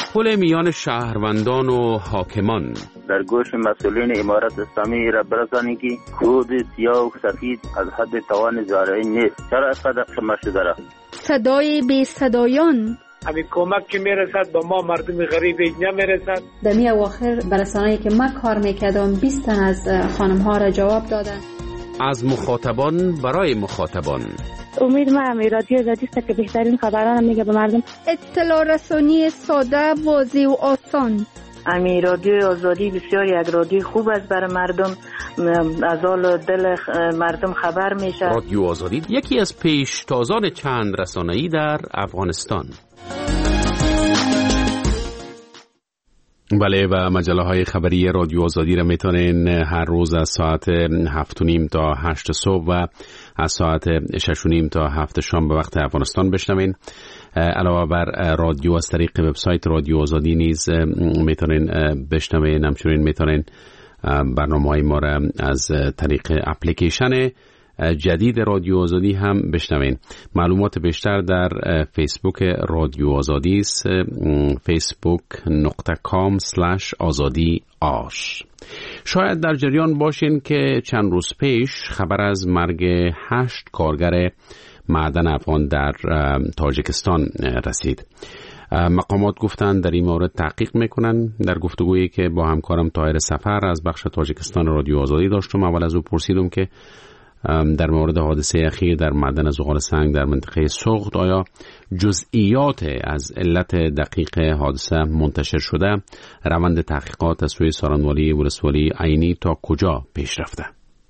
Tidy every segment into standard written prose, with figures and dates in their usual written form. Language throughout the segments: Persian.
پل میان شهروندان و حاکمان. در گوش مسئولین امارت اسلامی را برسانی که کود سیاه و سفید از حد توان زارعی نیست. چرا اینقدر خمه شده را؟ صدای بی صدایان. همین کمک که میرسد با ما مردم غریب نمیرسد. در می اواخر برسانه‌ای که من کار میکردم 20 تن از خانم ها را جواب دادن. از مخاطبان برای مخاطبان. امید ما هم رادیو آزادی است که بهترین خبران میگه به مردم. اطلاع رسانی ساده، واضح و آسان. امی رادیو آزادی بسیار یک رادیو خوب است برای مردم، از حال دل مردم خبر میشه. رادیو آزادی یکی از پیشتازان چند رسانه‌ای در افغانستان. بله، و مجله های خبری رادیو آزادی را میتونین هر روز از ساعت 7:30 تا 8 صبح و از ساعت 6:30 تا 7 شام به وقت افغانستان بشنوین. علاوه بر رادیو از طریق وبسایت رادیو آزادی نیز میتونین بشنوین. همچنین میتونین برنامه‌های ما را از طریق اپلیکیشن جدید رادیو آزادی هم بشنوین. معلومات بیشتر در فیسبوک رادیو آزادی است، facebook.com/azadi آش. شاید در جریان باشین که چند روز پیش خبر از مرگ 8 کارگر معدن افغان در تاجیکستان رسید. مقامات گفتند در این مورد تحقیق میکنن. در گفتگویی که با همکارم طاهر سفر از بخش تاجیکستان رادیو آزادی داشتم، اول از او پرسیدم که در مورد حادثه اخیر در معدن زغال سنگ در منطقه سوخت آیا جزئیات از علت دقیق حادثه منتشر شده؟ روند تحقیقات از سوی سارنوالی ولسوالی عینی تا کجا پیش رفته؟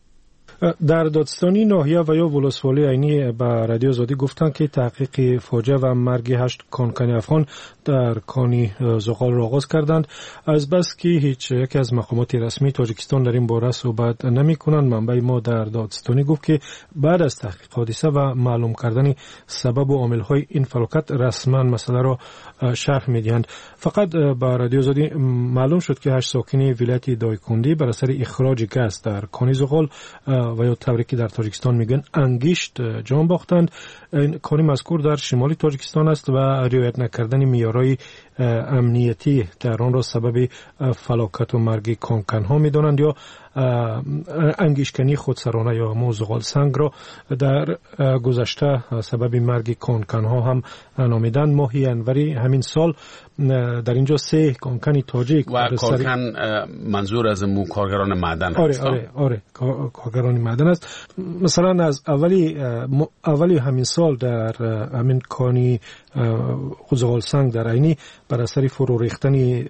در دادستانی ناحیه و یا ولسوالی عینی به رادیو آزادی گفتند که تحقیق فاجعه و مرگ 8 کانکن افغان در کانی زغال را آغاز کردند. از بس که هیچ یک از مقامات رسمی تاجیکستان در این باره صحبت نمی کنند، منبع ما در دادستانی گفت که بعد از تحقیق حادثه و معلوم کردن سبب و عامل های این فلاکت رسما مسئله را شرح می دهند. فقط به رادیو آزادی معلوم شد که 8 ساکن ولایت دایکندی بر اثر اخراج گاز در کانی زغال و یا طوری که در تاجیکستان میگن انگشت جان باختند. این کاری مذکور در شمال تاجیکستان است و رعایت نکردن معیارهای امنیتی در آن را سبب فلاکت و مرگ کانکن ها میدانند یا انگشتکنی خودسرانه یا زغال سنگ را در گذشته سبب مرگ کانکن ها هم نامیدند. ماه ینوری همین سال در اینجا 3 کانکن تاجیک و کانکن منظور از مو کارگران معدن است. آره کارگران معدن است. مثلا از اولی همین سال در همین کانی زغال سنگ در عینی بر اثر فرو ریختن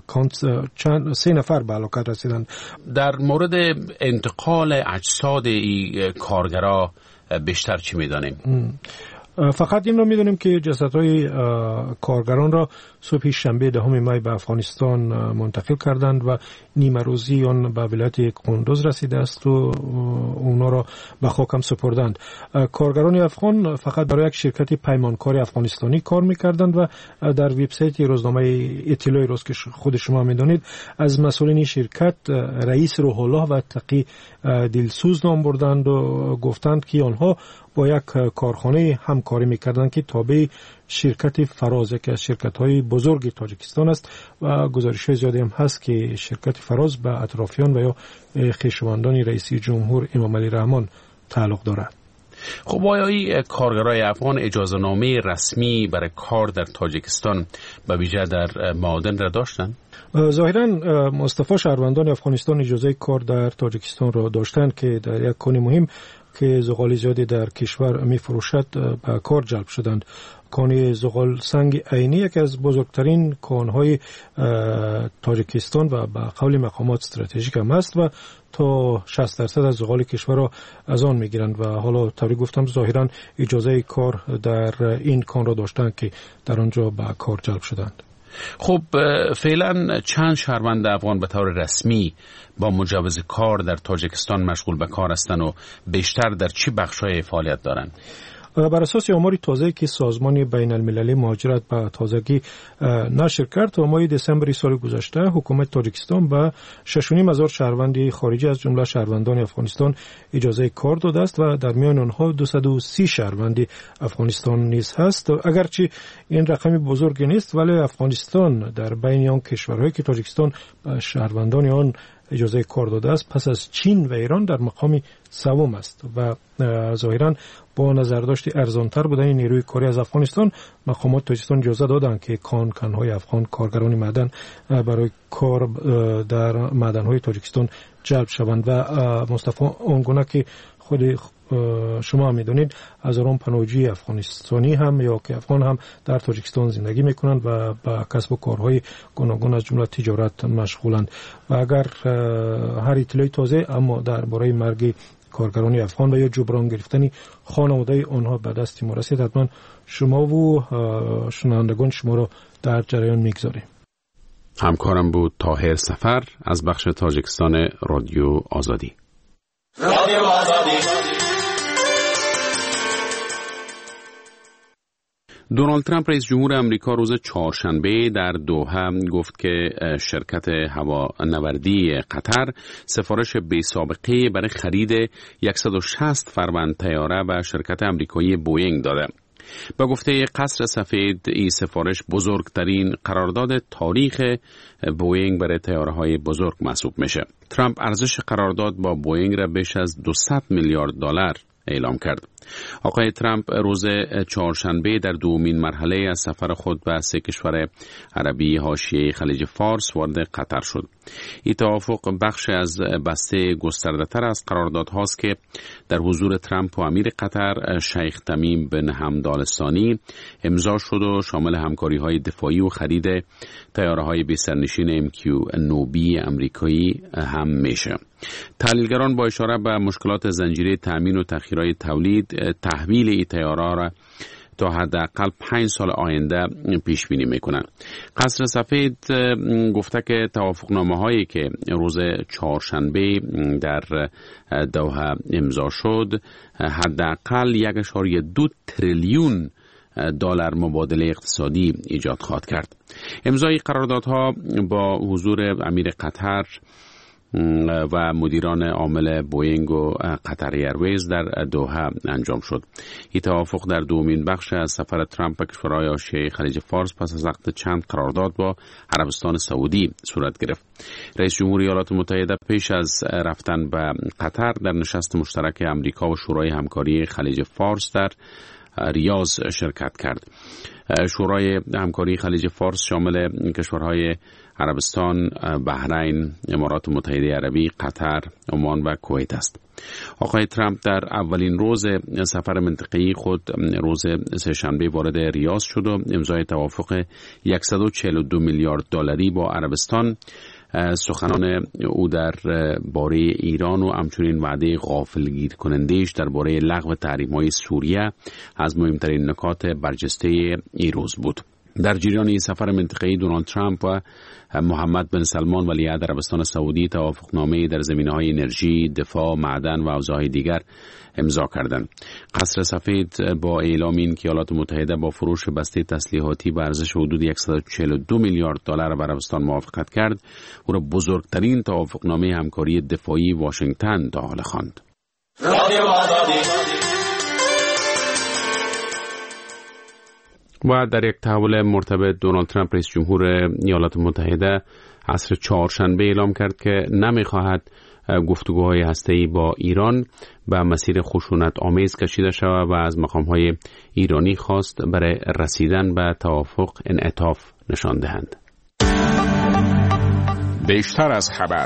3 نفر به هلاکت رسیدند. در مورد انتقال اجساد این کارگرها بیشتر چی میدانیم؟ فقط این رو میدونیم که جسدهای کارگران را صبح شنبه 10 می به افغانستان منتقل کردند و نیمه روزی آن به ولایت قندوز رسیده است و اونا را به خاک سپردند. کارگران افغان فقط برای یک شرکت پیمانکار افغانستانی کار میکردند و در وبسایت روزنامه اطلاع روز که خود شما میدونید از مسئولین شرکت رئیس روح الله و تقی دلسوز نام بردند و گفتند که آنها با یک کارخانه همکاری میکردند که تابع شرکت فراز، که از شرکت‌های بزرگ تاجیکستان است و گزارش‌های زیادی هم هست که شرکت فراز به اطرافیان و یا خویشاوندان رئیس جمهور امام علی رحمان تعلق دارد. خب آیا این کارگرای افغان اجازه نامه رسمی برای کار در تاجیکستان به ویژه در معادن را داشتند؟ ظاهراً مصطفی شهروندان افغانستان اجازه کار در تاجیکستان را داشتند که در یک کانی مهم که زغال زیادی در کشور می فروشد به کار جلب شدند. کان زغال سنگ عینی یکی از بزرگترین کانهای تاجیکستان و به قول مقامات استراتژیک هم است و تا 60% از زغال کشور را از آن میگیرند و حالا طوری گفتم ظاهرا اجازه کار در این کان را داشتند که در آنجا به کار جلب شدند. خب فعلا چند شهروند افغان به طور رسمی با مجوز کار در تاجیکستان مشغول به کار هستند و بیشتر در چه بخش‌های فعالیت دارند؟ بر اساس آماری تازه که سازمان بین المللی مهاجرت به تازگی نشر کرد، تا ماه دسامبر سال گذشته حکومت تاجیکستان به 6,500 شهروند خارجی از جمله شهروندان افغانستان اجازه کار داده است و در میان آنها 230 شهروند افغانستان نیز هست. اگرچه این رقم بزرگی نیست، ولی افغانستان در بین آن کشورهایی که تاجیکستان به شهروندان آن اجازه کار داده است پس از چین و ایران در مقام سوم است و ظاهرا با نظرداشت ارزانتر بودن نیروی کاری از افغانستان، مقامات تاجیکستان اجازه دادند که کانهای افغان کارگران معدن برای کار در معدن‌های تاجیکستان جلب شوند. و مصطفی آنگونه که خود شما میدونید هزاران پناهجوی افغانستانی هم یا که افغان هم در تاجیکستان زندگی میکنند و با کسب و کارهای گوناگون از جمله تجارت مشغولند. و اگر هر اطلاعی تازه اما درباره مرگ کارگران افغان و یا جبران گرفتن خانواده آنها به دست ما رسید، حتما شما و شنوندگان شما را در جریان میگذاریم. همکارم بود طاهر سفر از بخش تاجیکستان رادیو آزادی. رادیو آزادی. دونالد ترامپ رئیس جمهور امریکا روز چهارشنبه در دوحه گفت که شرکت هوانوردی قطر سفارش بی سابقه برای خرید 160 فروند طیاره به شرکت امریکایی بوئینگ داده. با گفته قصر سفید، این سفارش بزرگترین قرارداد تاریخ بوئینگ برای طیاره‌های بزرگ محسوب میشه. ترامپ ارزش قرارداد با بوئینگ را بیش از 200 میلیارد دلار اعلام کرد. آقای ترامپ روز چهارشنبه در دومین مرحله از سفر خود به 3 کشور عربی حاشیه خلیج فارس وارد قطر شد. این توافق بخش از بسته گسترده‌تر از قراردادهاست که در حضور ترامپ و امیر قطر شیخ تمیم بن حمد آل ثانی امضا شد و شامل همکاری‌های دفاعی و خرید طیاره‌های بی سرنشین MQ-9B امریکایی هم میشه. تحلیلگران با اشاره به مشکلات زنجیره تامین و تأخیرهای تولید، تحویل این طیاره را تا حداقل 5 سال آینده پیش بینی میکنند. قصر سفید گفته که توافقنامه‌هایی که روز چهارشنبه در دوحه امضا شد حداقل 1.2 تریلیون دلار مبادله اقتصادی ایجاد خواهد کرد. امضای قراردادها با حضور امیر قطر و مدیران عامل بوئینگ و قطر ایرویز در دوحه انجام شد. این توافق در دومین بخش از سفر ترامپ به کشورهای حاشیه خلیج فارس پس از عقد چند قرارداد با عربستان سعودی صورت گرفت. رئیس جمهور ایالات متحده پیش از رفتن به قطر در نشست مشترک امریکا و شورای همکاری خلیج فارس در ریاض شرکت کرد. شورای همکاری خلیج فارس شامل کشورهای عربستان، بحرین، امارات متحده عربی، قطر، عمان و کویت است. آقای ترامپ در اولین روز سفر منطقه‌ای خود روز سه‌شنبه وارد ریاض شد و امضای توافق 142 میلیارد دلاری با عربستان. سخنان او در باره ایران و همچنین وعده غافلگیر کنندهش در باره لغو تحریم‌های سوریه از مهمترین نکات برجسته این روز بود. در جریان این سفر منطقه‌ای دونالد ترامپ و محمد بن سلمان ولیعهد عربستان سعودی توافقنامه‌ای در زمینه‌های انرژی، دفاع، معدن و حوزه‌های دیگر امضا کردند. قصر سفید با اعلام این که ایالات متحده با فروش بسته تسلیحاتی به ارزش حدود 142 میلیارد دلار به عربستان موافقت کرد، او را بزرگترین توافقنامه همکاری دفاعی واشنگتن تا حال خواند. و در یک تحول مرتبط دونالد ترامپ رئیس جمهور ایالات متحده عصر چهارشنبه اعلام کرد که نمی‌خواهد گفتگوهای هسته‌ای با ایران به مسیر خشونت آمیز کشیده شود و از مقام‌های ایرانی خواست برای رسیدن به توافق انعطاف نشان دهند. بیشتر از خبر.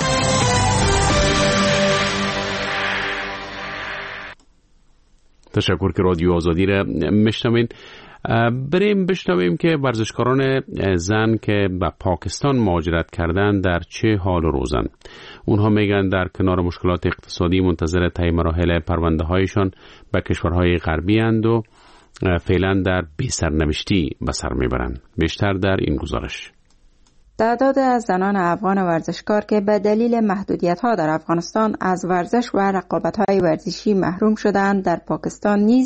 تشکر که رادیو آزادی را میشنوین. بریم بشنویم که ورزشکاران زن که به پاکستان مهاجرت کردن در چه حال و روزن. اونها میگن در کنار مشکلات اقتصادی منتظر طی مراحل پرونده هایشان به کشورهای غربی اند و فعلا در بی سرنوشتی به سر میبرند. بیشتر در این گزارش. تعداد از زنان افغان ورزشکار که به دلیل محدودیت‌ها در افغانستان از ورزش و رقابت‌های ورزشی محروم شدند در پاکستان نیز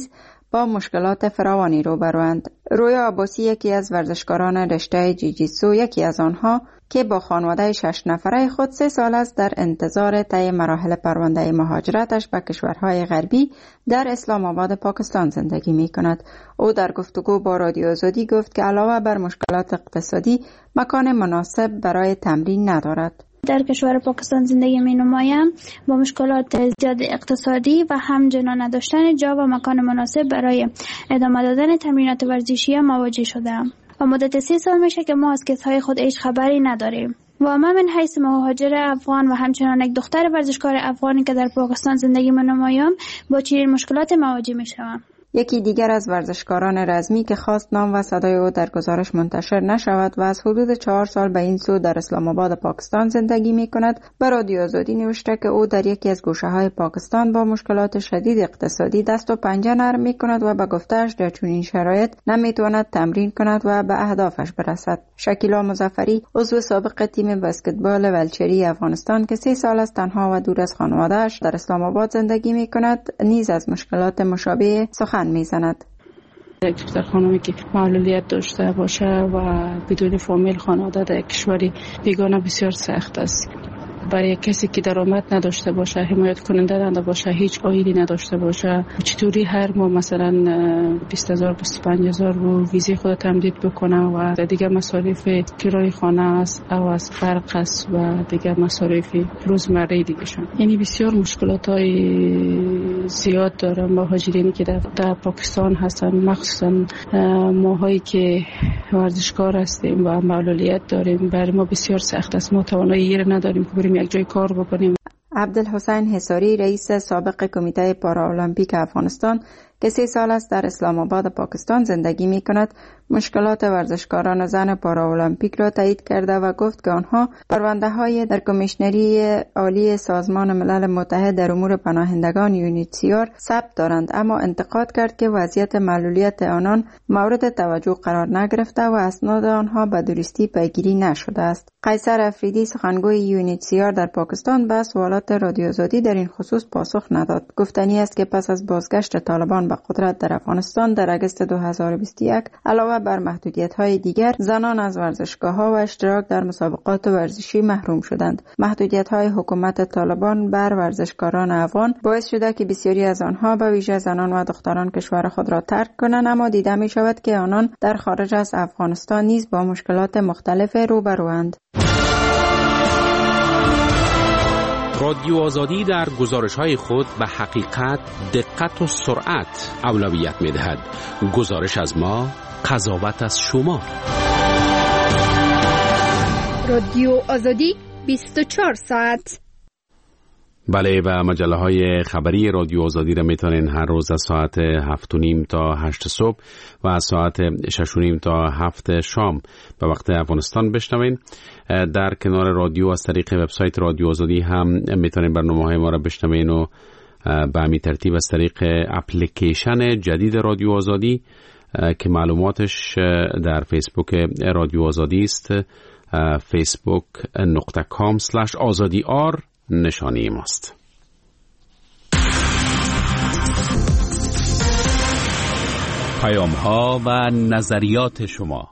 با مشکلات فراوانی روبروند. رویا عباسی یکی از ورزشکاران رشته جیجیتسو، یکی از آنها که با خانواده 6 نفره خود 3 سال است در انتظار طی مراحل پرونده مهاجرتش به کشورهای غربی در اسلام آباد پاکستان زندگی می کند. او در گفتگو با رادیو آزادی گفت که علاوه بر مشکلات اقتصادی مکان مناسب برای تمرین ندارد. در کشور پاکستان زندگی می نمایم. با مشکلات زیاد اقتصادی و همچنین نداشتن جا و مکان مناسب برای ادامه دادن تمرینات ورزشی مواجه شدم. و مدت 3 سال میشه که ما از کسهای خود هیچ خبری نداریم. و من حیث مهاجر افغان و همچنان یک دختر ورزشکار افغانی که در پاکستان زندگی می نمایم با چنین مشکلات مواجه می شوم. یکی دیگر از ورزشکاران رزمی که خواست نام و صدای او در گزارش منتشر نشود و از حدود 4 سال به این سو در اسلام آباد پاکستان زندگی می کند، به رادیو آزادی نوشته که او در یکی از گوشه های پاکستان با مشکلات شدید اقتصادی دست و پنجه نرم می کند و به گفته‌اش در چنین شرایط نمی تواند تمرین کند و به اهدافش برسد. شکیلا مظفری، عضو سابق تیم بسکتبال ولچری افغانستان که 3 سال است تنها و دور از خانواده‌اش در اسلام آباد زندگی می کند، نیز از مشکلات مشابه سخن میزند. یک دختر خانمی که معلولیت داشته باشه و بدون فامیل خانواده در کشوری بیگانه بسیار سخت است. برای کسی که درآمد نداشته باشه، حمایت کننده نداشته باشه، هیچ عایدی نداشته باشه، چطوری هر ماه مثلا 20000 25000 رو ویزه خود تمدید بکنه و دیگه مصارف کرای خانه است او از فرق است و دیگه مصارف روزمره دیگه شون. یعنی بسیار مشکلات‌های زیاد دارن مهاجرینی که در پاکستان هستن، مخصوصا ماهایی که ورزشکار هستیم و معلولیت داریم. برای ما بسیار سخت است، ما توانایی نداریم که بریم یک جای کار بکنیم. عبدالحسین حصاری، رئیس سابق کمیته پارالمپیک افغانستان که 3 سال است در اسلام آباد پاکستان زندگی می کند، مشکلات ورزشکاران زن پارالمپیک را تایید کرده و گفت که آنها پرونده های در کمیشنری عالی سازمان ملل متحد در امور پناهندگان یونیتسیار ثبت دارند، اما انتقاد کرد که وضعیت معلولیت آنان مورد توجه قرار نگرفته و اسناد آنها به درستی پیگیری نشده است. قیصر افریدی، سخنگوی یونیتسیار در پاکستان، به سوالات رادیو آزادی در این خصوص پاسخ نداد. گفتنی است که پس از بازگشت طالبان به قدرت در افغانستان در اگست 2021 علاوه بر محدودیت‌های دیگر، زنان از ورزشگاه‌ها و اشتراک در مسابقات ورزشی محروم شدند. محدودیت‌های حکومت طالبان بر ورزشکاران افغان باعث شده که بسیاری از آنها به ویژه زنان و دختران کشور خود را ترک کنند، اما دیده می‌شود که آنان در خارج از افغانستان نیز با مشکلات مختلف روبروند. رادیو آزادی در گزارش‌های خود به حقیقت، دقت و سرعت اولویت می‌دهد. گزارش از ما، قضاوت از شما. رادیو آزادی 24 ساعت. بله، و مجله‌های خبری رادیو آزادی را میتونین هر روز از ساعت 7:30 تا 8 صبح و از ساعت 6:30 تا 7 شام به وقت افغانستان بشنوین. در کنار رادیو از طریق وبسایت رادیو آزادی هم میتونین برنامه‌های ما را بشنوین و به همین ترتیب از طریق اپلیکیشن جدید رادیو آزادی که معلوماتش در فیسبوک رادیو آزادی است، facebook.com/azadi_r نشانی ماست. پیام ها و نظریات شما.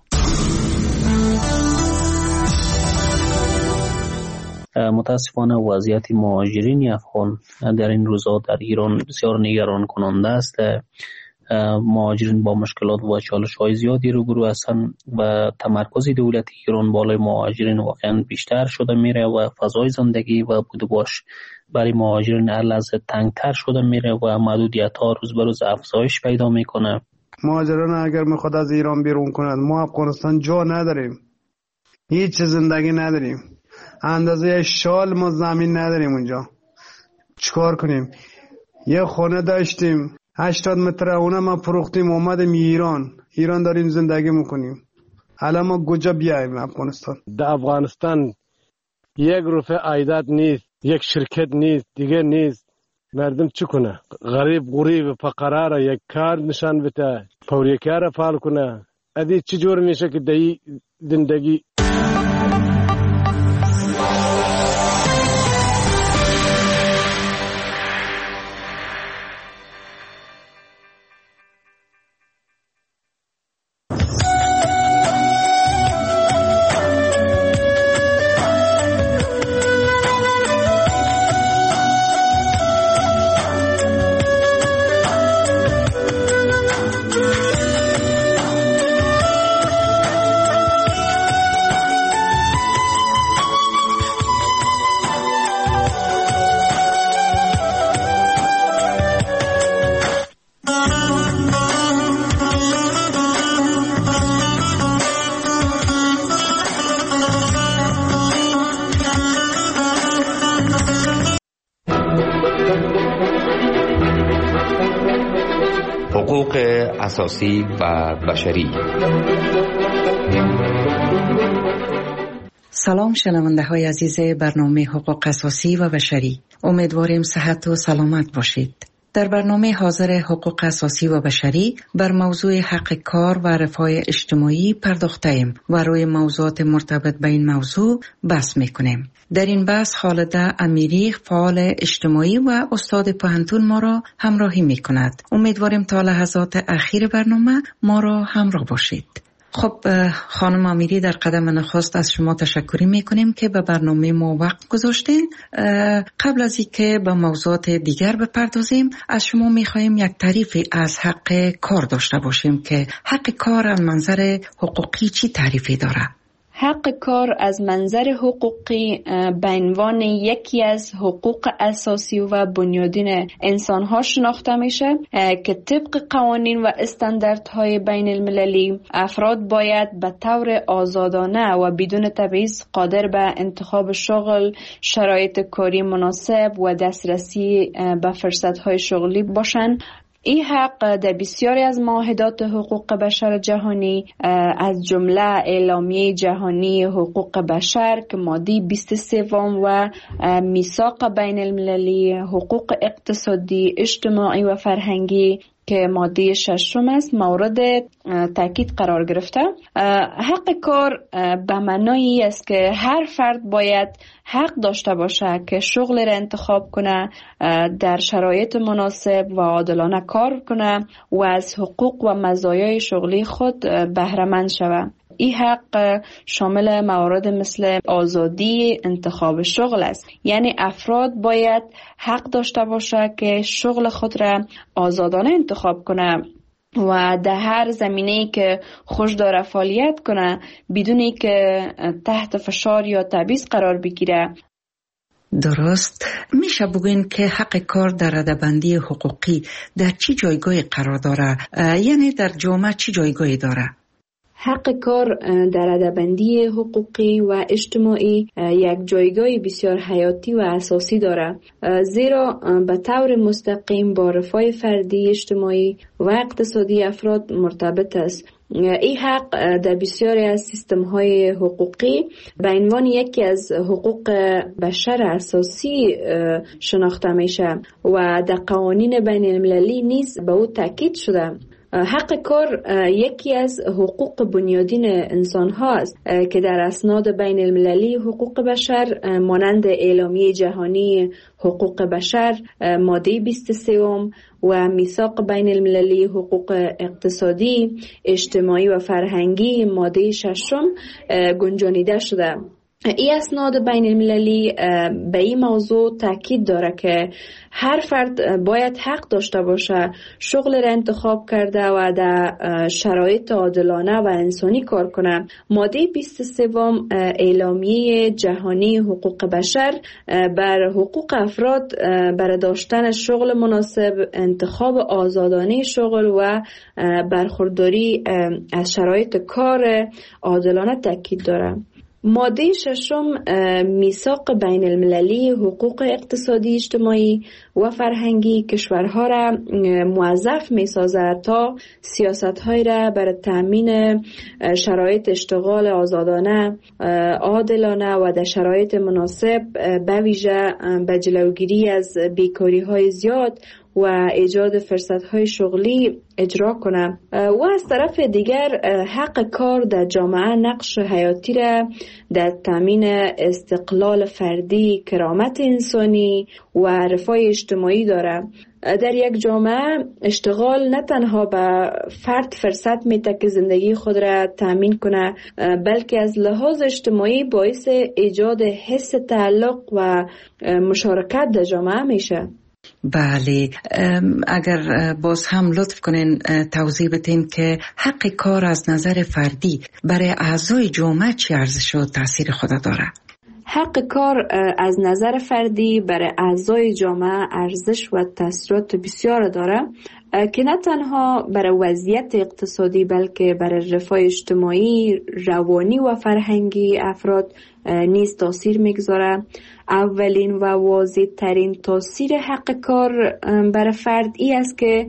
متاسفانه وضعیت مهاجرین افغان در این روزها در ایران بسیار نگران کننده است. مهاجرین با مشکلات و چالش‌های زیادی روبرو هستند و تمرکز دولت ایران بالای مهاجرین واقعا بیشتر شده میره و فضای زندگی و بود و باش برای مهاجرین هر لحظه تنگتر شده میره و محدودیت‌ها روز به روز افزایش پیدا میکنه. مهاجران اگر میخواد از ایران بیرون کنند، ما افغانستان جا نداریم، هیچ زندگی نداریم، اندازه شال ما زمین نداریم اونجا. چیکار کنیم؟ یه خونه داشتیم 80 متر، اونم ما فروختیم اومدیم ایران داریم زندگی میکنیم. الان ما کجا بیایم افغانستان؟ در افغانستان یک روپیه عایدات نیست، یک شرکت نیست، دیگه نیست. مردم چی کنه؟ غریب فقرا را یک کار نشان بده، پوریکار را فعال کنه. ادی چی جور میشه که دی زندگی اساسی و بشری. سلام شنونده های عزیز برنامه حقوق اساسی و بشری، امیدواریم صحت و سلامت باشید. در برنامه حاضر حقوق اساسی و بشری بر موضوع حق کار و رفاه اجتماعی پرداخته‌ایم و روی موضوعات مرتبط به این موضوع بحث می‌کنیم. در این بحث خالده امیری، فعال اجتماعی و استاد پوهنتون ما را همراهی می‌کند. امیدواریم تا لحظات اخیر برنامه ما را همراه باشید. خب خانم امیری، در قدم نخست از شما تشکر میکنیم که به برنامه ما وقت گذاشتین. قبل از اینکه به موضوعات دیگر بپردازیم، از شما میخواهیم یک تعریفی از حق کار داشته باشیم که حق کار از منظر حقوقی چی تعریفی داره؟ حق کار از منظر حقوقی به عنوان یکی از حقوق اساسی و بنیادین انسان‌ها شناخته میشه که طبق قوانین و استانداردهای بین المللی افراد باید به طور آزادانه و بدون تبعیض قادر به انتخاب شغل، شرایط کاری مناسب و دسترسی به فرصت‌های شغلی باشند. این حق در بسیاری از معاهدات حقوق بشر جهانی از جمله اعلامیه جهانی حقوق بشر که ماده 23 و میثاق بین المللی حقوق اقتصادی، اجتماعی و فرهنگی که ماده 6 است مورد تاکید قرار گرفته. حق کار به معنای است که هر فرد باید حق داشته باشه که شغل را انتخاب کنه، در شرایط مناسب و عادلانه کار کنه و از حقوق و مزایای شغلی خود بهره مند شود. این حق شامل موارد مثل آزادی انتخاب شغل است، یعنی افراد باید حق داشته باشه که شغل خود را آزادانه انتخاب کنه و در هر زمینه‌ای که خوش داره فعالیت کنه بدون که تحت فشار یا تبعیض قرار بگیره. درست. میشه بگوین که حق کار در رده‌بندی حقوقی در چی جایگاهی قرار داره؟ یعنی در جامعه چی جایگاهی داره؟ حق کار در رده‌بندی حقوقی و اجتماعی یک جایگاه بسیار حیاتی و اساسی دارد، زیرا به طور مستقیم با رفاه فردی، اجتماعی و اقتصادی افراد مرتبط است. این حق در بسیاری از سیستم‌های حقوقی به عنوان یکی از حقوق بشر اساسی شناخته میشه و در قوانین بین المللی نیز به او تاکید شده. حق کار یکی از حقوق بنیادین انسان هاست که در اسناد بین المللی حقوق بشر مانند اعلامیه جهانی حقوق بشر ماده 23 و میثاق بین المللی حقوق اقتصادی، اجتماعی و فرهنگی ماده 6 گنجانیده شده. این اسناد بین المللی به این موضوع تاکید داره که هر فرد باید حق داشته باشه شغل را انتخاب کرده و در شرایط عادلانه و انسانی کار کنه. ماده 23 اعلامیه جهانی حقوق بشر بر حقوق افراد برای داشتن شغل مناسب، انتخاب آزادانه شغل و برخورداری از شرایط کار عادلانه تاکید داره. ماده 6 میثاق بین المللی حقوق اقتصادی، اجتماعی و فرهنگی کشورها را موظف می‌سازد تا سیاست‌های را برای تأمین شرایط اشتغال آزادانه، عادلانه و در شرایط مناسب به ویژه به جلوگیری از بیکاری‌های زیاد و ایجاد فرصت‌های شغلی اجرا کنه و از طرف دیگر حق کار در جامعه نقش حیاتی را در تامین استقلال فردی، کرامت انسانی و رفاه اجتماعی داره. در یک جامعه اشتغال نه تنها به فرد فرصت میده که زندگی خود را تامین کنه، بلکه از لحاظ اجتماعی باعث ایجاد حس تعلق و مشارکت در جامعه میشه. بله، اگر باز هم لطف کنین توضیح بدین که حق کار از نظر فردی برای اعضای جامعه چی ارزش و تاثیر خود داره؟ حق کار از نظر فردی برای اعضای جامعه ارزش و تاثیرات بسیار داره که نه تنها برای وضعیت اقتصادی بلکه برای رفاه اجتماعی، روانی و فرهنگی افراد نیز تاثیر میگذاره. اولین و واضح ترین تاثیر حق کار برای فرد ای است که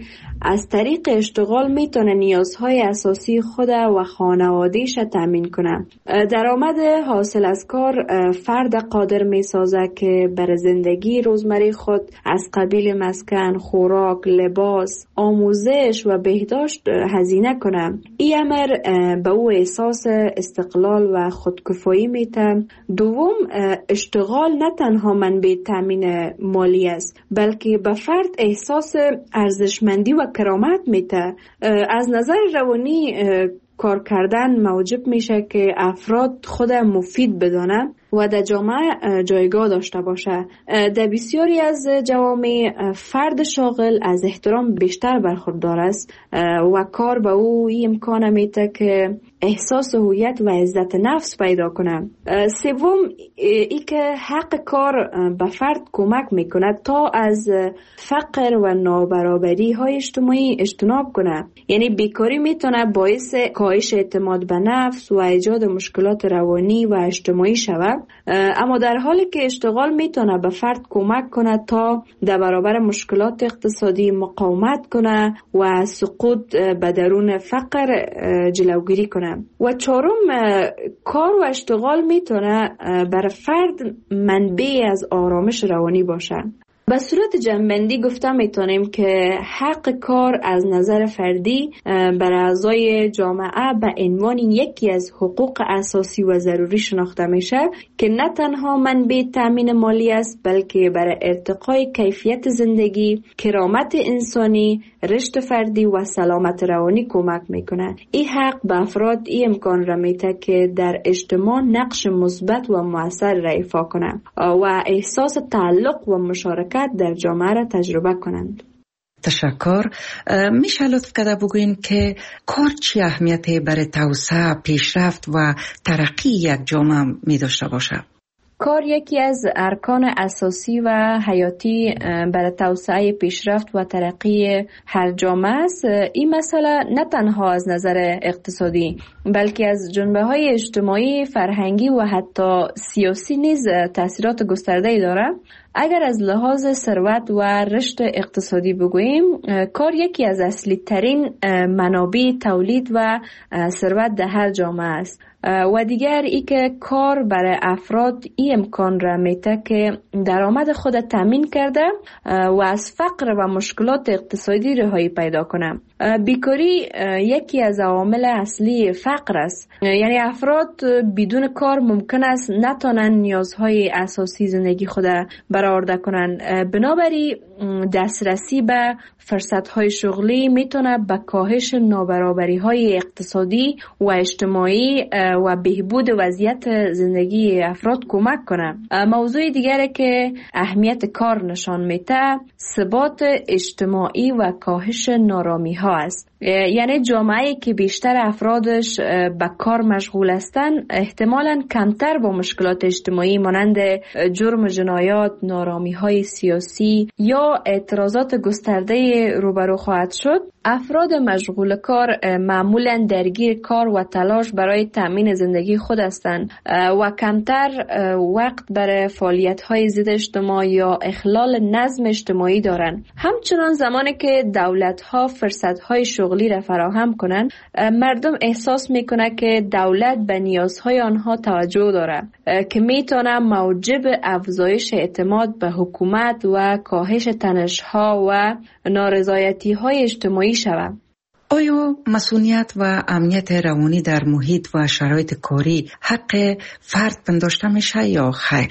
از طریق اشتغال میتونه نیازهای اساسی خود و خانوادهش تامین کنه. درآمد حاصل از کار فرد قادر میسازه که بر زندگی روزمره خود از قبیل مسکن، خوراک، لباس، آموزش و بهداشت هزینه کنه. این امر به او احساس استقلال و خودکفایی میده. دوم، اشتغال نه تنها منبع تامین مالی است، بلکه به فرد احساس ارزشمندی و کرامت میده. از نظر روانی کار کردن موجب میشه که افراد خود مفید بدانه و در جامعه جایگاه داشته باشه. در بسیاری از جوامع فرد شاغل از احترام بیشتر برخوردار است و کار به او این امکان میده که احساس هویت و عزت نفس پیدا کنه. سوم، ای که حق کار به فرد کمک میکنه تا از فقر و نابرابری های اجتماعی اجتناب کنه. یعنی بیکاری میتونه باعث کاهش اعتماد به نفس و ایجاد مشکلات روانی و اجتماعی شود، اما در حالی که اشتغال میتونه به فرد کمک کنه تا در برابر مشکلات اقتصادی مقاومت کنه و سقوط به درون فقر جلوگیری کنه. و چهارم، کار و اشتغال میتونه بر فرد منبع از آرامش روانی باشه. به صورت جمع‌بندی گفته میتونیم که حق کار از نظر فردی بر اعضای جامعه به عنوان یکی از حقوق اساسی و ضروری شناخته میشه که نه تنها منبع تامین مالی است، بلکه بر ارتقای کیفیت زندگی، کرامت انسانی، رشد فردی و سلامت روانی کمک میکنه. این حق به افراد این امکان را میده که در اجتماع نقش مثبت و مؤثر را ایفا کنند و احساس تعلق و مشارکت در جامعه را تجربه کنند. تشکر. میشه لطف کرده بگوین که کار چی اهمیتی برای توسعه، پیشرفت و ترقی یک جامعه می داشته باشه؟ کار یکی از ارکان اساسی و حیاتی برای توسعه، پیشرفت و ترقی هر جامعه است. این مسئله نه تنها از نظر اقتصادی بلکه از جنبه‌های اجتماعی، فرهنگی و حتی سیاسی نیز تأثیرات گسترده‌ای دارد. اگر از لحاظ ثروت و رشد اقتصادی بگوییم، کار یکی از اصلی ترین منابع تولید و ثروت در هر جامعه است. و دیگر ای که کار برای افراد این امکان را میده که درآمد خود تامین کرده و از فقر و مشکلات اقتصادی رهایی پیدا کنه. بیکاری یکی از عوامل اصلی فقر است. یعنی افراد بدون کار ممکن است نتونن نیازهای اساسی زندگی خود برآورده کنن. بنابراین دسترسی به فرصت‌های شغلی میتونه به کاهش نابرابری‌های اقتصادی و اجتماعی و بهبود وضعیت زندگی افراد کمک کنه. موضوع دیگری که اهمیت کار نشان میده ثبات اجتماعی و کاهش نارامی‌ها است. یعنی جامعه‌ای که بیشتر افرادش به کار مشغول هستند احتمالاً کمتر با مشکلات اجتماعی مانند جرم و جنایات، نارامی‌های سیاسی یا اعتراضات گسترده روبرو خواهد شد. افراد مشغول کار معمولاً درگیر کار و تلاش برای تأمین زندگی خود هستند و کمتر وقت برای فعالیت‌های ضد اجتماع یا اخلال نظم اجتماعی دارند. همچنان زمانی که دولت‌ها فرصت‌های شغلی را فراهم کنند، مردم احساس میکنه که دولت به نیازهای آنها توجه داره که میتونه موجب افزایش اعتماد به حکومت و کاهش تنش‌ها و نارضایتی‌های اجتماعی شود. آیا مسئولیت و امنیت روانی در محیط و شرایط کاری حق فرد پنداشته میشه یا خیر؟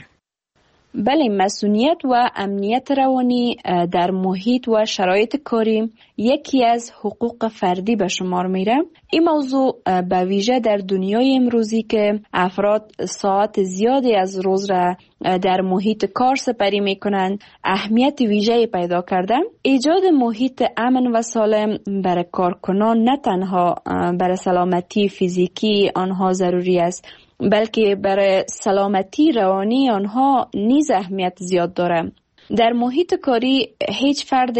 بله، مسئولیت و امنیت روانی در محیط و شرایط کاری یکی از حقوق فردی به شمار میره. این موضوع به ویژه در دنیای امروزی که افراد ساعت زیادی از روز را در محیط کار سپری میکنند اهمیت ویژه‌ای پیدا کرده. ایجاد محیط امن و سالم برای کارکنان نه تنها برای سلامتی فیزیکی آنها ضروری است، بلکه برای سلامتی روانی آنها نیز اهمیت زیاد داره. در محیط کاری هیچ فرد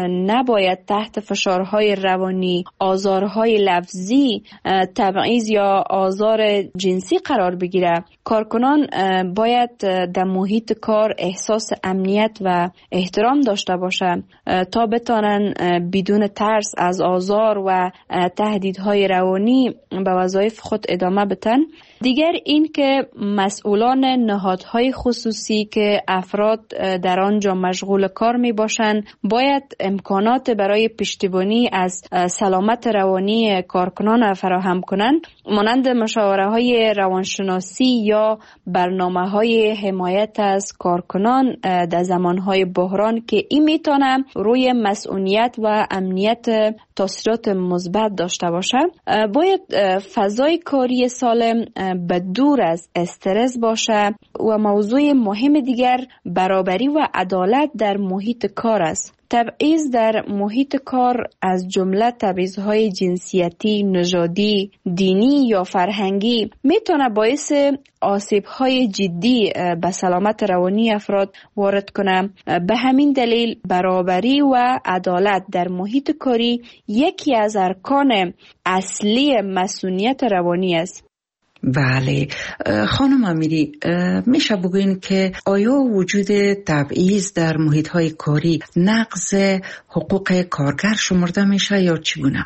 نباید تحت فشارهای روانی، آزارهای لفظی، تبعیض یا آزار جنسی قرار بگیره. کارکنان باید در محیط کار احساس امنیت و احترام داشته باشند تا بتانن بدون ترس از آزار و تهدیدهای روانی به وظایف خود ادامه بدن. دیگر این که مسئولان نهادهای خصوصی که افراد در آنجا مشغول کار می باشند باید امکانات برای پشتیبانی از سلامت روانی کارکنان فراهم کنند، مانند مشاوره های روانشناسی یا برنامه های حمایت از کارکنان در زمان های بحران که این میتونه روی مسئولیت و امنیت تاثیرات مثبت داشته باشه. باید فضای کاری سالم به دور از استرس باشه و موضوع مهم دیگر برابری و عدالت در محیط کار است. تبعیض در محیط کار از جمله تبعیض‌های جنسیتی، نژادی، دینی یا فرهنگی میتونه باعث آسیب‌های جدی به سلامت روانی افراد وارد کنه. به همین دلیل برابری و عدالت در محیط کاری یکی از ارکان اصلی مسئولیت روانی است. بله خانم امیری، میشه بگوین که آیا وجود تبعیض در محیط‌های کاری نقض حقوق کارگر شمرده میشه یا چگونه؟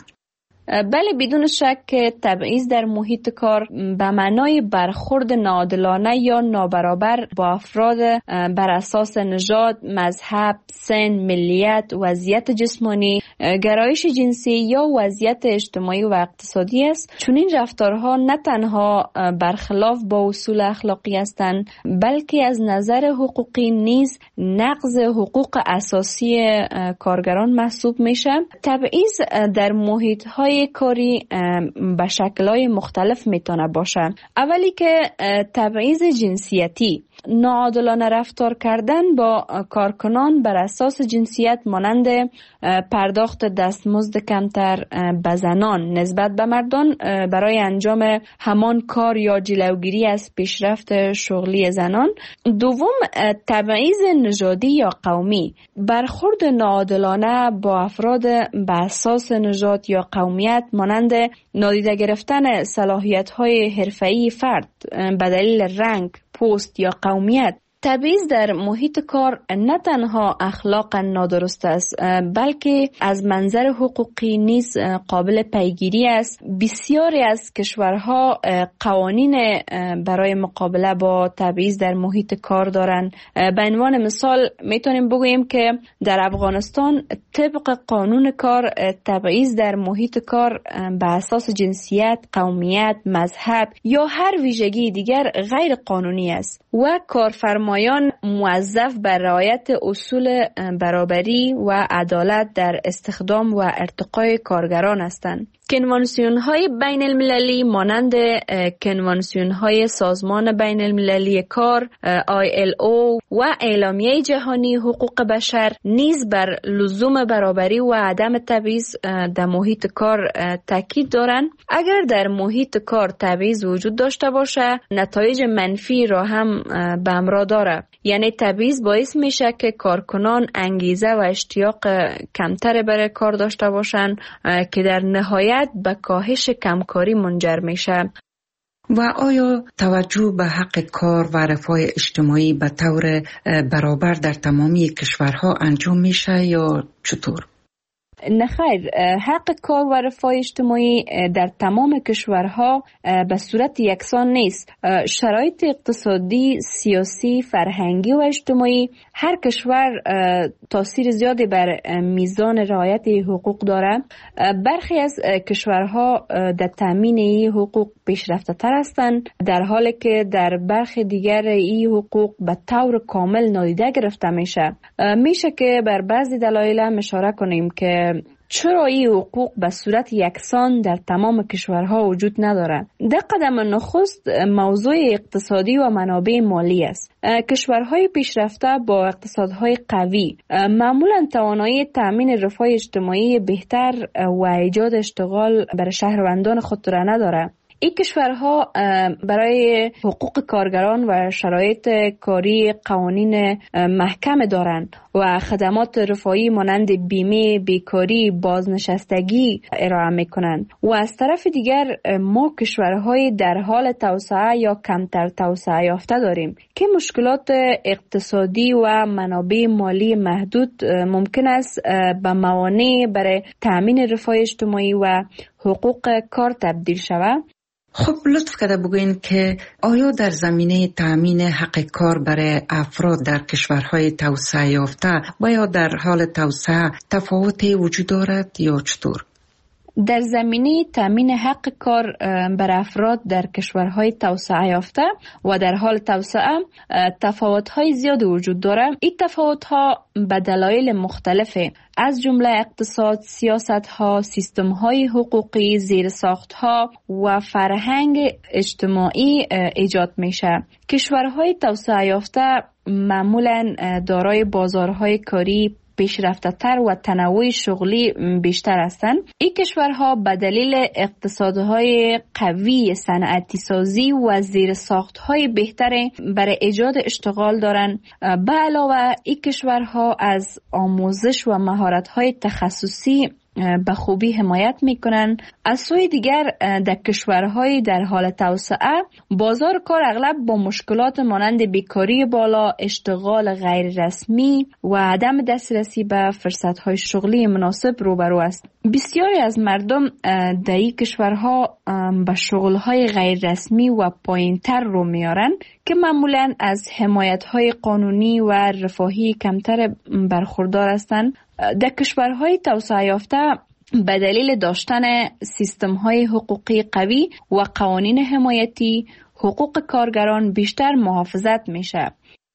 بله، بدون شک تبعیض در محیط کار به معنای برخورد ناعادلانه یا نابرابر با افراد بر اساس نژاد، مذهب، سن، ملیت، وضعیت جسمانی، گرایش جنسی یا وضعیت اجتماعی و اقتصادی است. چون این رفتارها نه تنها برخلاف با اصول اخلاقی هستند، بلکه از نظر حقوقی نیز نقض حقوق اساسی کارگران محسوب میشه. تبعیض در محیط‌های کاری به شکل‌های مختلف میتونه باشه. اولی که تبعیض جنسیتی، ناعادلانه رفتار کردن با کارکنان بر اساس جنسیت، مانند پرداخت دستمزد کمتر به زنان نسبت به مردان برای انجام همان کار یا جلوگیری از پیشرفت شغلی زنان. دوم، تبعیض نژادی یا قومی، برخورد ناعادلانه با افراد به اساس نژاد یا قومیت، مانند نادیده گرفتن صلاحیت‌های حرفه‌ای فرد به دلیل رنگ، پوست یا قومیت. تبعیض در محیط کار نه تنها اخلاقا نادرست است، بلکه از منظر حقوقی نیز قابل پیگیری است. بسیاری از کشورها قوانین برای مقابله با تبعیض در محیط کار دارند. به عنوان مثال میتونیم بگوییم که در افغانستان طبق قانون کار تبعیض در محیط کار به اساس جنسیت، قومیت، مذهب یا هر ویژگی دیگر غیر قانونی است و کارفرمایان موظف بر رعایت اصول برابری و عدالت در استخدام و ارتقای کارگران هستند. کنوانسیون‌های بین المللی مانند کنوانسیون‌های سازمان بین المللی کار ILO و اعلامیه جهانی حقوق بشر نیز بر لزوم برابری و عدم تبعیض در محیط کار تاکید دارند. اگر در محیط کار تبعیض وجود داشته باشه، نتایج منفی را هم به همراه داره. یعنی تبعیض باعث میشه که کارکنان انگیزه و اشتیاق کمتر برای کار داشته باشند که در نهایت به کاهش کمکاری منجر میشه. و آیا توجه به حق کار و رفاه اجتماعی به طور برابر در تمامی کشورها انجام میشه یا چطور؟ نه خیر، حق کار و رفاه اجتماعی در تمام کشورها به صورت یکسان نیست. شرایط اقتصادی، سیاسی، فرهنگی و اجتماعی هر کشور تاثیر زیادی بر میزان رعایت حقوق دارد. برخی از کشورها در تامین این حقوق پیشرفته تر هستند، در حالی که در برخی دیگر این حقوق به طور کامل نادیده گرفته میشه. میشه که بر بعضی دلایل هم اشاره کنیم که چرا این حقوق به صورت یکسان در تمام کشورها وجود ندارد. در قدم نخست موضوع اقتصادی و منابع مالی است. کشورهای پیشرفته با اقتصادهای قوی معمولا توانایی تامین رفاه اجتماعی بهتر و ایجاد اشتغال برای شهروندان خود را ندارد. این کشورها برای حقوق کارگران و شرایط کاری قوانین محکم دارند و خدمات رفاهی مانند بیمه، بیکاری، بازنشستگی ارائه میکنند. و از طرف دیگر ما کشورهای در حال توسعه یا کمتر توسعه یافته داریم که مشکلات اقتصادی و منابع مالی محدود ممکن است به موانع برای تأمین رفاه اجتماعی و حقوق کار تبدیل شود. خب لطف کرده بگوین که آیا در زمینه تأمین حق کار برای افراد در کشورهای توسعه یافته و یا در حال توسعه تفاوتی وجود دارد یا چطور؟ در زمینه تامین حق کار بر افراد در کشورهای توسعه یافته و در حال توسعه تفاوت‌های زیاد وجود دارد. این تفاوت‌ها به دلایل مختلفه، از جمله اقتصاد، سیاست‌ها، سیستم‌های حقوقی، زیرساخت‌ها و فرهنگ اجتماعی ایجاد میشه. کشورهای توسعه یافته معمولاً دارای بازارهای کاری پیشرفته‌تر و تنوع شغلی بیشتر هستند. این کشورها به دلیل اقتصادهای قوی، صنعتی سازی و زیرساخت‌های بهتر برای ایجاد اشتغال دارند. به علاوه این کشورها از آموزش و مهارت‌های تخصصی به خوبی حمایت میکنند. از سوی دیگر در کشورهای در حال توسعه بازار کار اغلب با مشکلات مانند بیکاری بالا، اشتغال غیر رسمی و عدم دسترسی به فرصتهای شغلی مناسب روبرو است. بسیاری از مردم در این کشورها به شغلهای غیر رسمی و پایینتر رو میارن که معمولاً از حمایت‌های قانونی و رفاهی کمتر برخوردار هستند. در کشورهای توسعه یافته به دلیل داشتن سیستم‌های حقوقی قوی و قوانین حمایتی، حقوق کارگران بیشتر محافظت میشه.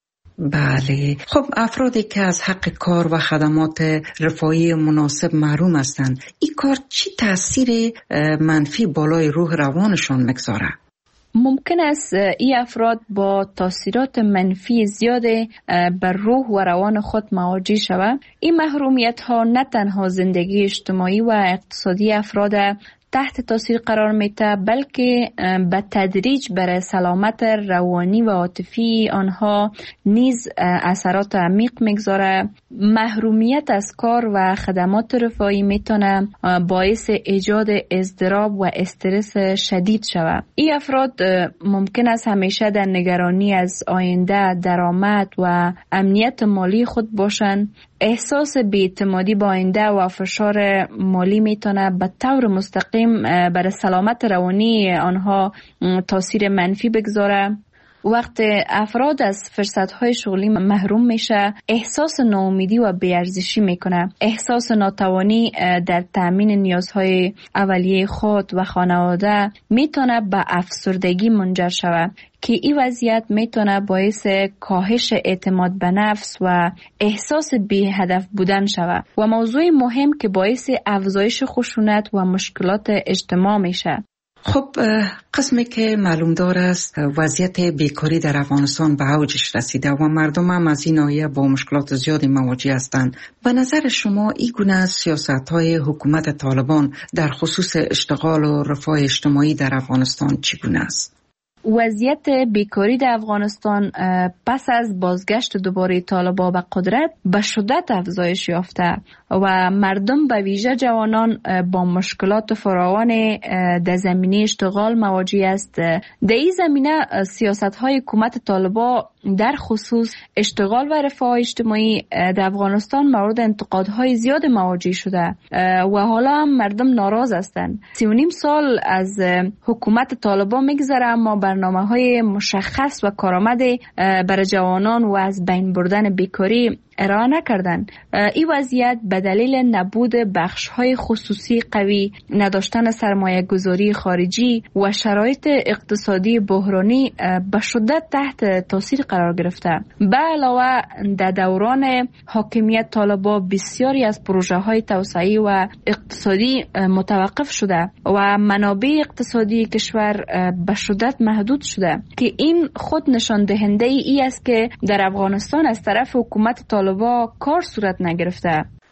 بله، خب افرادی که از حق کار و خدمات رفاهی مناسب محروم هستند، این کار چی تأثیر منفی بالای روح روانشان میگذاره؟ ممکن است این افراد با تاثیرات منفی زیاد بر روح و روان خود مواجه شوند. این محرومیت ها نه تنها زندگی اجتماعی و اقتصادی افراد تحت تاثیر قرار میده، بلکه به تدریج بر سلامت روانی و عاطفی آنها نیز اثرات عمیق میگذاره. محرومیت از کار و خدمات رفاهی میتونه باعث ایجاد اضطراب و استرس شدید شود. این افراد ممکن است همیشه در نگرانی از آینده، درآمد و امنیت مالی خود باشند. احساس بی‌اعتمادی با آینده و فشار مالی میتونه به طور مستقیم بر سلامت روانی آنها تاثیر منفی بگذاره. وقت افراد از فرصت‌های شغلی محروم میشه، احساس ناامیدی و بی‌ارزشی میکنه. احساس ناتوانی در تامین نیازهای اولیه خود و خانواده میتونه به افسردگی منجر شود که این وضعیت میتونه باعث کاهش اعتماد به نفس و احساس بی هدف بودن شود و موضوع مهم که باعث افزایش خشونت و مشکلات اجتماع میشه. خب قسمی که معلوم دار است وضعیت بیکاری در افغانستان به اوجش رسیده و مردم هم از این ناحیه با مشکلات زیادی مواجه هستند. به نظر شما این گونه سیاست‌های حکومت طالبان در خصوص اشتغال و رفاه اجتماعی در افغانستان چگونه است؟ وضعیت بیکاری در افغانستان پس از بازگشت دوباره طالبان به قدرت به شدت افزایش یافته و مردم به ویژه جوانان با مشکلات فراوان در زمینه اشتغال مواجه است. در این زمینه سیاست‌های حکومت طالبان در خصوص اشتغال و رفاه اجتماعی در افغانستان مورد انتقادهای زیاد مواجه شده و حالا هم مردم ناراض هستند. 3.5 سال از حکومت طالبان میگذره اما برنامه‌های مشخص و کارآمد برای جوانان و از بین بردن بیکاری ارائه نکردن. این وضعیت به دلیل نبود بخش‌های خصوصی قوی، نداشتن سرمایه گذاری خارجی و شرایط اقتصادی بحرانی به شدت تحت تاثیر قرار گرفته. به علاوه در دوران حاکمیت طالبان بسیاری از پروژه‌های توسعه‌ای و اقتصادی متوقف شده و منابع اقتصادی کشور به شدت محدود شده که این خود نشان دهنده ای است که در افغانستان از طرف حکومت طالبان کار صورت نگرفته.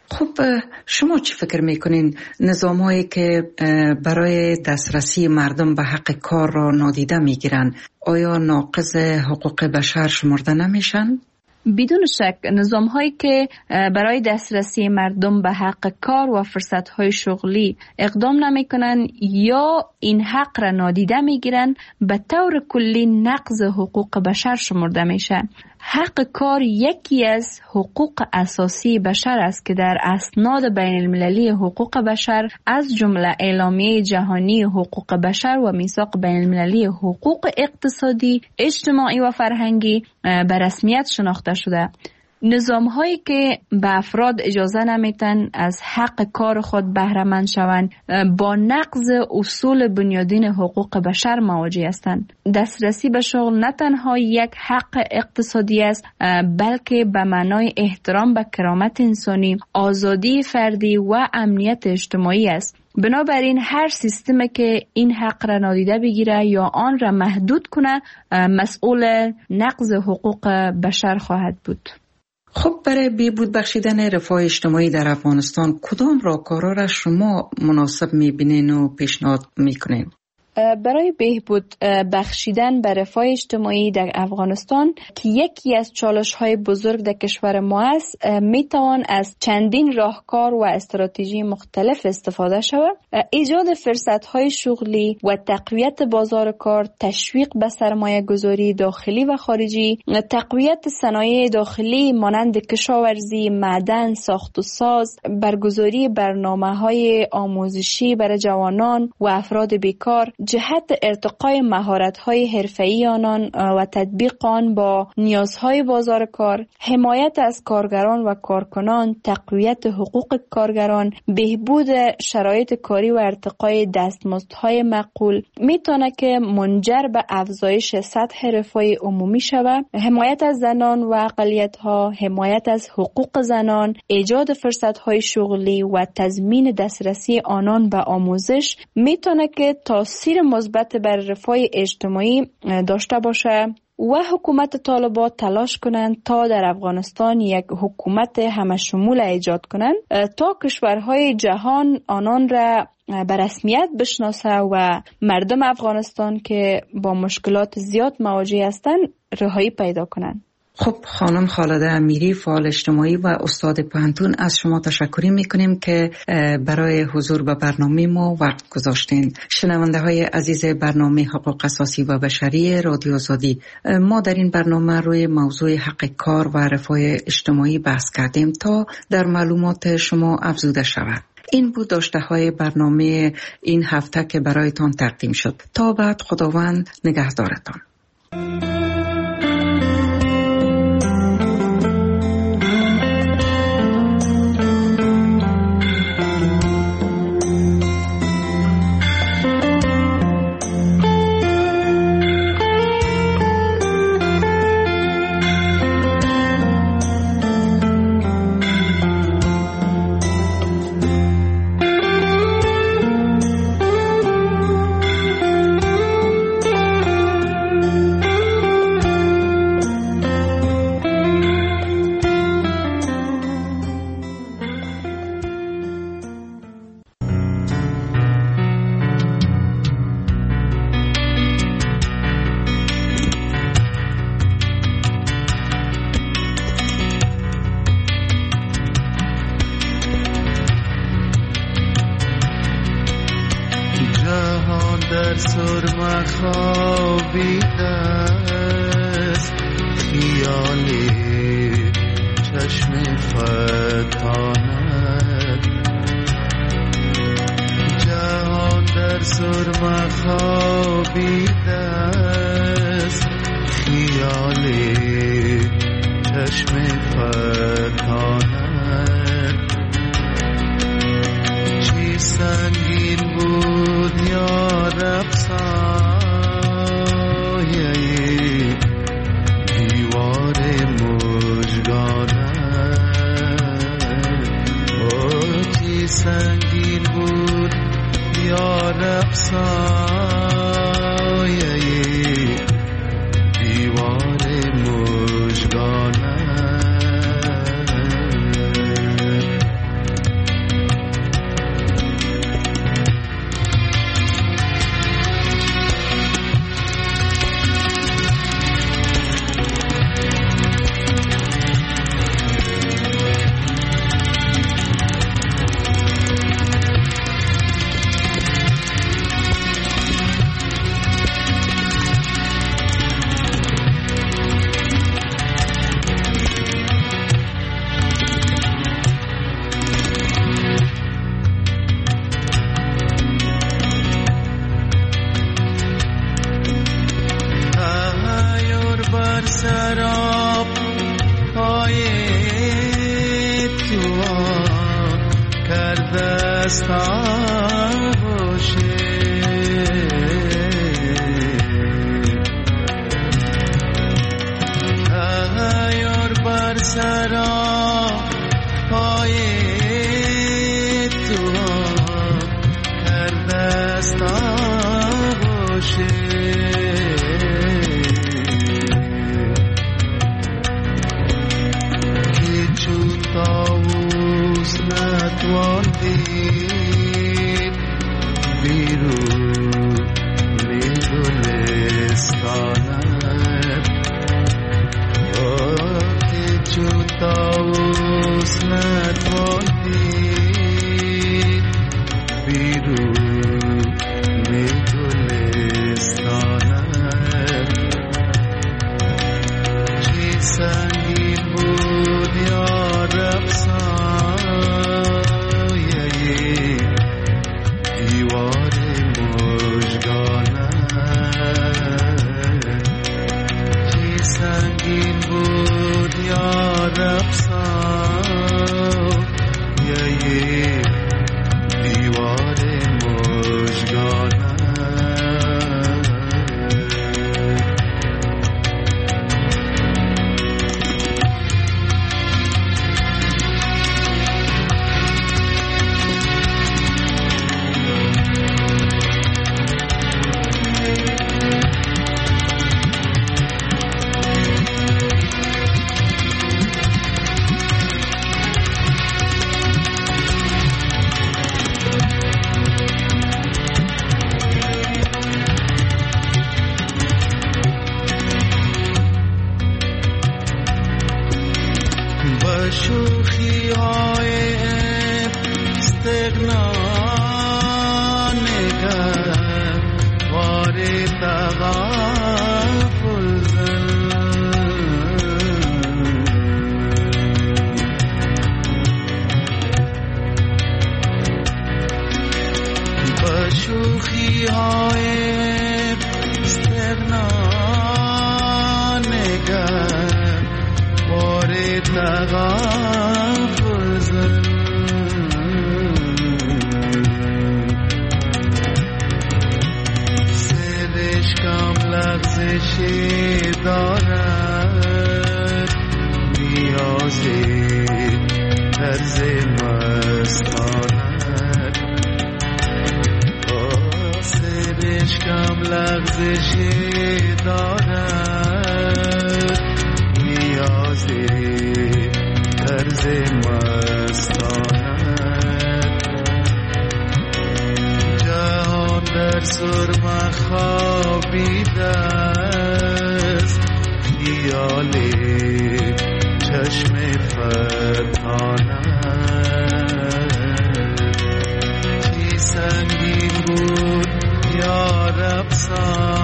خب شما چی فکر میکنین نظام هایی که برای دسترسی مردم به حق کار را نادیده میگیرن آیا ناقض حقوق بشر شمرده نمیشن؟ بدون شک نظام هایی که برای دسترسی مردم به حق کار و فرصت های شغلی اقدام نمی کنن یا این حق را نادیده می گیرن به طور کلی نقض حقوق بشر شمرده میشه. حق کار یکی از حقوق اساسی بشر است که در اسناد بین المللی حقوق بشر از جمله اعلامیه جهانی حقوق بشر و میثاق بین المللی حقوق اقتصادی، اجتماعی و فرهنگی به رسمیت شناخته شده. نظام هایی که به افراد اجازه نمیتن از حق کار خود بهره مند شوند با نقض اصول بنیادین حقوق بشر مواجه هستند. دسترسی به شغل نه تنها یک حق اقتصادی است بلکه به معنای احترام به کرامت انسانی، آزادی فردی و امنیت اجتماعی است. بنابراین هر سیستمی که این حق را نادیده بگیره یا آن را محدود کنه مسئول نقض حقوق بشر خواهد بود. خب برای بهبود بخشیدن رفاه اجتماعی در افغانستان کدام راهکارها را شما مناسب میبینین و پیشنهاد میکنین؟ برای بهبود بخشیدن به رفاه اجتماعی در افغانستان که یکی از چالش‌های بزرگ در کشور ما است، میتوان از چندین راهکار و استراتژی مختلف استفاده شود. ایجاد فرصت‌های شغلی و تقویت بازار کار، تشویق به سرمایه گذاری داخلی و خارجی، تقویت صنایع داخلی مانند کشاورزی، معدن، ساخت و ساز، برگزاری برنامه‌های آموزشی برای جوانان و افراد بیکار، جهت ارتقای مهارت‌های حرفه‌ای آنان و تطبیق آن با نیازهای بازار کار، حمایت از کارگران و کارکنان، تقویت حقوق کارگران، بهبود شرایط کاری و ارتقای دستمزدهای معقول میتونه که منجر به افزایش سطح رفاه عمومی شود. حمایت از زنان و اقلیت‌ها، حمایت از حقوق زنان، ایجاد فرصت‌های شغلی و تضمین دسترسی آنان به آموزش میتونه که تاثیر مثبت بر رفاه اجتماعی داشته باشه و حکومت طالبان تلاش کنند تا در افغانستان یک حکومت همشمول ایجاد کنند تا کشورهای جهان آنان را به رسمیت بشناسه و مردم افغانستان که با مشکلات زیاد مواجه هستند رهایی پیدا کنند. خب خانم خالده امیری، فعال اجتماعی و استاد پوهنتون، از شما تشکر میکنیم که برای حضور به برنامه ما وقت گذاشتین. شنونده های عزیز برنامه حقوق اساسی و بشری رادیو آزادی، ما در این برنامه روی موضوع حق کار و رفاه اجتماعی بحث کردیم تا در معلومات شما افزوده شود. این بود داشته های برنامه این هفته که برایتان تقدیم شد. تا بعد خداوند نگهدارتان. بر سراب پای تو کرده است آغوشه یار بر سراب پای تو کرده است آغوشه طاووس نتوان دید بیرون گلستانت که چو طاووس نتوان دید بیرون گلستانت چه سنگین بود یار افسایه دیوار مژگانت چه سنگین بود یار افسایه دیوار مژگانت شوخی های استغنا نگر وار تغافل زن با شوخی های استغنا نگر وار تغافل زن سرش کم لغزشی دارد نیازی طرز مستانت سرش کم لغزشی دارد نیازی طرز مستانت جهان در سرمه خوابیده است خیال چشم فتانت چی سنگین بود یا رب